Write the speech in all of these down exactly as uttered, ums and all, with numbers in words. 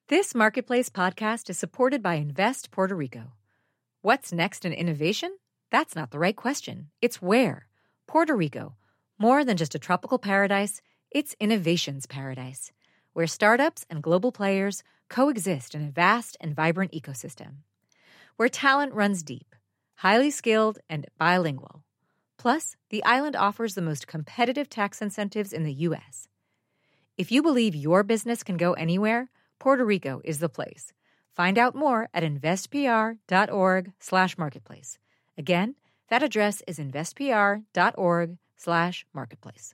This Marketplace podcast is supported by Invest Puerto Rico. What's next in innovation? That's not the right question. It's where. Puerto Rico. More than just a tropical paradise, it's innovation's paradise, where startups and global players coexist in a vast and vibrant ecosystem. Where talent runs deep, highly skilled, and bilingual. Plus, the island offers the most competitive tax incentives in the U S. If you believe your business can go anywhere, Puerto Rico is the place. Find out more at investpr.org slash marketplace. Again, that address is investpr.org slash marketplace.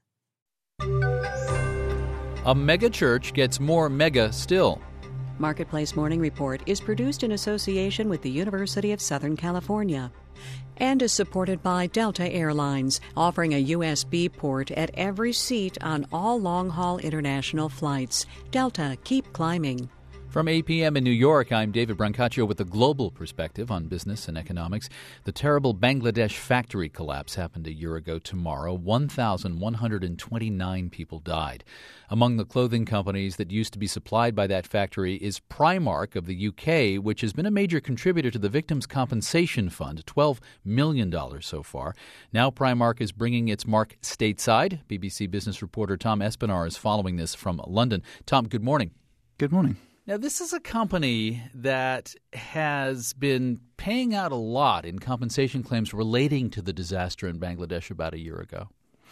A mega church gets more mega still. Marketplace Morning Report is produced in association with the University of Southern California and is supported by Delta Airlines, offering a U S B port at every seat on all long-haul international flights. Delta, keep climbing. From eight p.m. in New York, I'm David Brancaccio with a global perspective on business and economics. The terrible Bangladesh factory collapse happened a year ago tomorrow. one thousand one hundred twenty-nine people died. Among the clothing companies that used to be supplied by that factory is Primark of the U K, which has been a major contributor to the Victims' Compensation Fund, twelve million dollars so far. Now Primark is bringing its mark stateside. B B C business reporter Tom Espinar is following this from London. Tom, good morning. Good morning. Now, this is a company that has been paying out a lot in compensation claims relating to the disaster in Bangladesh about a year ago.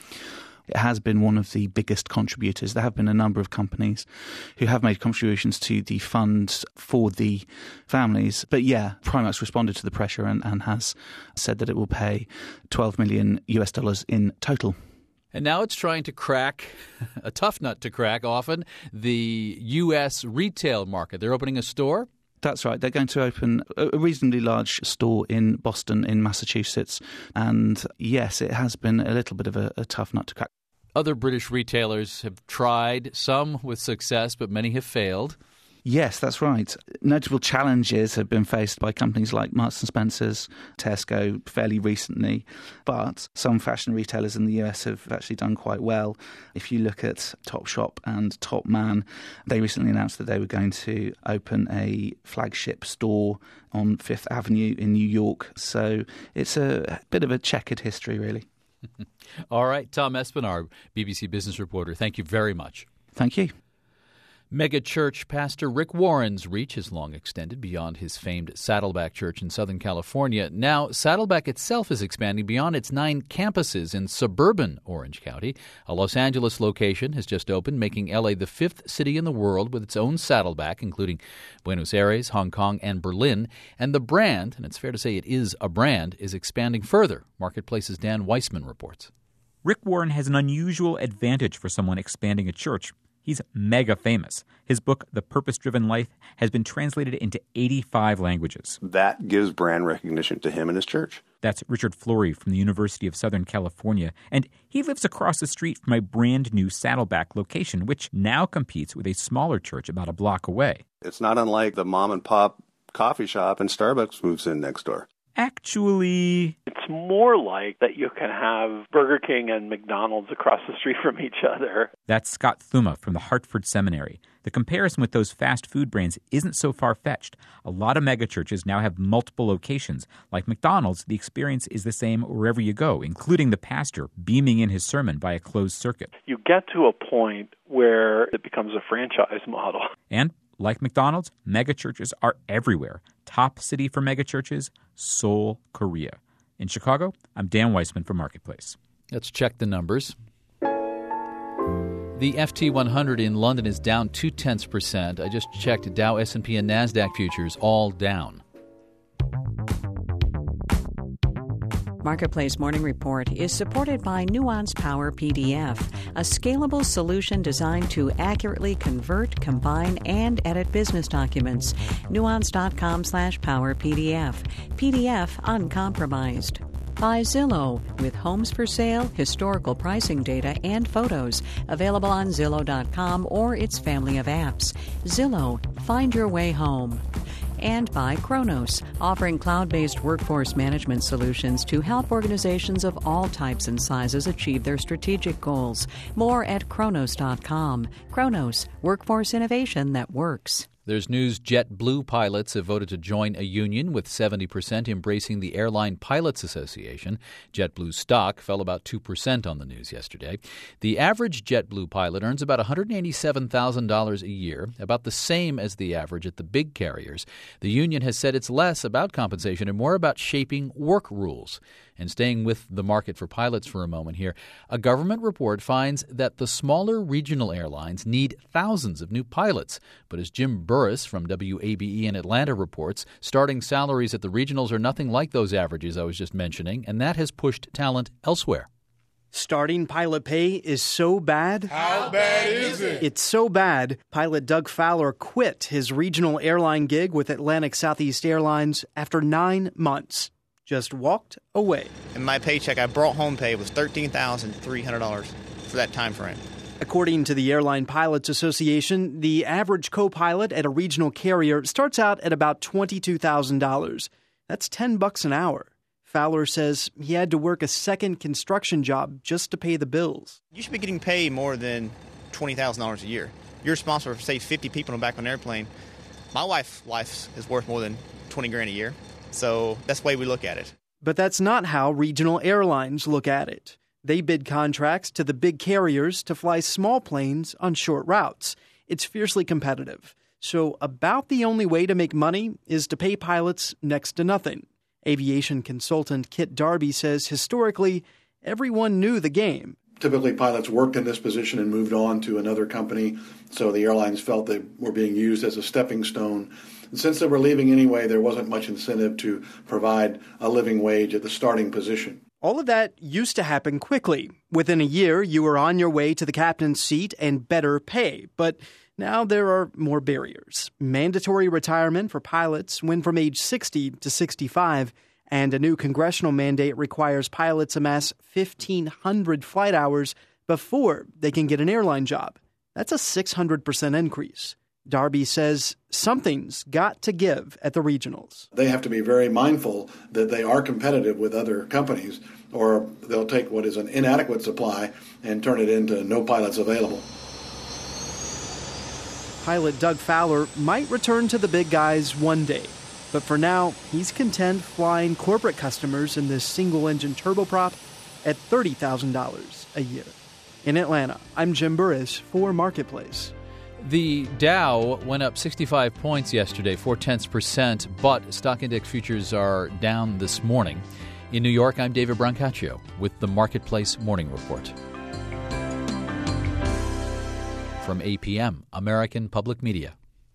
It has been one of the biggest contributors. There have been a number of companies who have made contributions to the fund for the families. But yeah, Primark's responded to the pressure and, and has said that it will pay twelve million U S dollars in total. And now it's trying to crack, a tough nut to crack often, the U S retail market. They're opening a store? That's right. They're going to open a reasonably large store in Boston in Massachusetts. And yes, it has been a little bit of a, a tough nut to crack. Other British retailers have tried, some with success, but many have failed. Yes, that's right. Notable challenges have been faced by companies like Marks and Spencer's, Tesco fairly recently, but some fashion retailers in the U S have actually done quite well. If you look at Topshop and Topman, they recently announced that they were going to open a flagship store on Fifth Avenue in New York. So it's a bit of a checkered history, really. All right, Tom Espinar, B B C business reporter, thank you very much. Thank you. Mega church pastor Rick Warren's reach has long extended beyond his famed Saddleback Church in Southern California. Now, Saddleback itself is expanding beyond its nine campuses in suburban Orange County. A Los Angeles location has just opened, making L A the fifth city in the world with its own Saddleback, including Buenos Aires, Hong Kong, and Berlin. And the brand, and it's fair to say it is a brand, is expanding further. Marketplace's Dan Weissman reports. Rick Warren has an unusual advantage for someone expanding a church. He's mega famous. His book, The Purpose-Driven Life, has been translated into eighty-five languages. That gives brand recognition to him and his church. That's Richard Flory from the University of Southern California, and he lives across the street from a brand new Saddleback location, which now competes with a smaller church about a block away. It's not unlike the mom and pop coffee shop and Starbucks moves in next door. Actually, it's more like that you can have Burger King and McDonald's across the street from each other. That's Scott Thuma from the Hartford Seminary. The comparison with those fast food brands isn't so far-fetched. A lot of megachurches now have multiple locations. Like McDonald's, the experience is the same wherever you go, including the pastor beaming in his sermon by a closed circuit. You get to a point where it becomes a franchise model. And like McDonald's, megachurches are everywhere. Top city for megachurches, Seoul, Korea. In Chicago, I'm Dan Weissman for Marketplace. Let's check the numbers. The F T one hundred in London is down two-tenths percent. I just checked Dow, S and P, and NASDAQ futures all down. Marketplace Morning Report is supported by Nuance Power P D F, a scalable solution designed to accurately convert, combine, and edit business documents. Nuance.com slash power PDF. P D F uncompromised. By Zillow, with homes for sale, historical pricing data, and photos. Available on Zillow dot com or its family of apps. Zillow, find your way home. And by Kronos, offering cloud-based workforce management solutions to help organizations of all types and sizes achieve their strategic goals. More at Kronos dot com. Kronos, workforce innovation that works. There's news JetBlue pilots have voted to join a union, with seventy percent embracing the Airline Pilots Association. JetBlue stock fell about two percent on the news yesterday. The average JetBlue pilot earns about one hundred eighty-seven thousand dollars a year, about the same as the average at the big carriers. The union has said it's less about compensation and more about shaping work rules. And staying with the market for pilots for a moment here, a government report finds that the smaller regional airlines need thousands of new pilots. But as Jim Burris from W A B E in Atlanta reports, starting salaries at the regionals are nothing like those averages I was just mentioning, and that has pushed talent elsewhere. Starting pilot pay is so bad. How bad is it? It's so bad, pilot Doug Fowler quit his regional airline gig with Atlantic Southeast Airlines after nine months. Just walked away. And my paycheck I brought home pay was thirteen thousand three hundred dollars for that time frame. According to the Airline Pilots Association, the average co-pilot at a regional carrier starts out at about twenty-two thousand dollars. That's ten bucks an hour. Fowler says he had to work a second construction job just to pay the bills. You should be getting paid more than twenty thousand dollars a year. You're responsible for, say, fifty people on the back of an airplane. My wife's life is worth more than twenty grand a year. So that's the way we look at it. But that's not how regional airlines look at it. They bid contracts to the big carriers to fly small planes on short routes. It's fiercely competitive. So about the only way to make money is to pay pilots next to nothing. Aviation consultant Kit Darby says historically, everyone knew the game. Typically, pilots worked in this position and moved on to another company, so the airlines felt they were being used as a stepping stone. And since they were leaving anyway, there wasn't much incentive to provide a living wage at the starting position. All of that used to happen quickly. Within a year, you were on your way to the captain's seat and better pay. But now there are more barriers. Mandatory retirement for pilots went from age sixty to sixty-five, and a new congressional mandate requires pilots amass fifteen hundred flight hours before they can get an airline job. That's a six hundred percent increase. Darby says something's got to give at the regionals. They have to be very mindful that they are competitive with other companies, or they'll take what is an inadequate supply and turn it into no pilots available. Pilot Doug Fowler might return to the big guys one day, but for now, he's content flying corporate customers in this single-engine turboprop at thirty thousand dollars a year. In Atlanta, I'm Jim Burris for Marketplace. The Dow went up sixty-five points yesterday, four-tenths percent, but stock index futures are down this morning. In New York, I'm David Brancaccio with the Marketplace Morning Report. From A P M, American Public Media.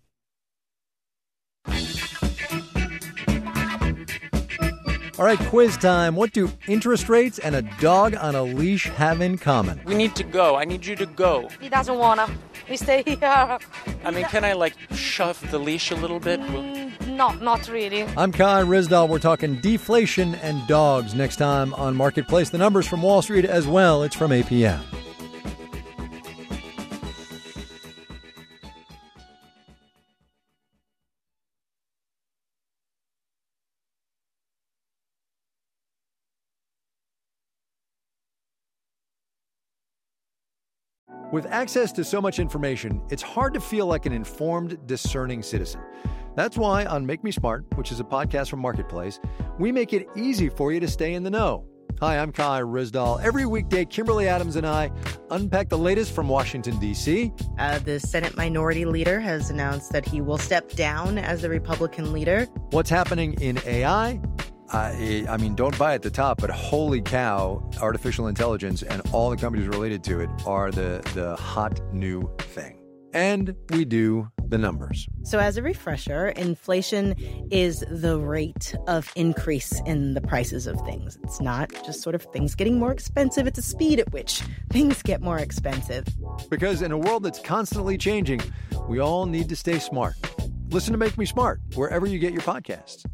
All right, quiz time. What do interest rates and a dog on a leash have in common? We need to go. I need you to go. He doesn't want to. We stay here. I mean, can I, like, shove the leash a little bit? Mm, no, not really. I'm Kai Rizdal. We're talking deflation and dogs next time on Marketplace. The numbers from Wall Street as well. It's from A P M. With access to so much information, it's hard to feel like an informed, discerning citizen. That's why on Make Me Smart, which is a podcast from Marketplace, we make it easy for you to stay in the know. Hi, I'm Kai Rizdal. Every weekday, Kimberly Adams and I unpack the latest from Washington, D C. Uh, the Senate Minority Leader has announced that he will step down as the Republican leader. What's happening in A I? I, I mean, don't buy at the top, but holy cow, artificial intelligence and all the companies related to it are the, the hot new thing. And we do the numbers. So as a refresher, inflation is the rate of increase in the prices of things. It's not just sort of things getting more expensive. It's the speed at which things get more expensive. Because in a world that's constantly changing, we all need to stay smart. Listen to Make Me Smart wherever you get your podcasts.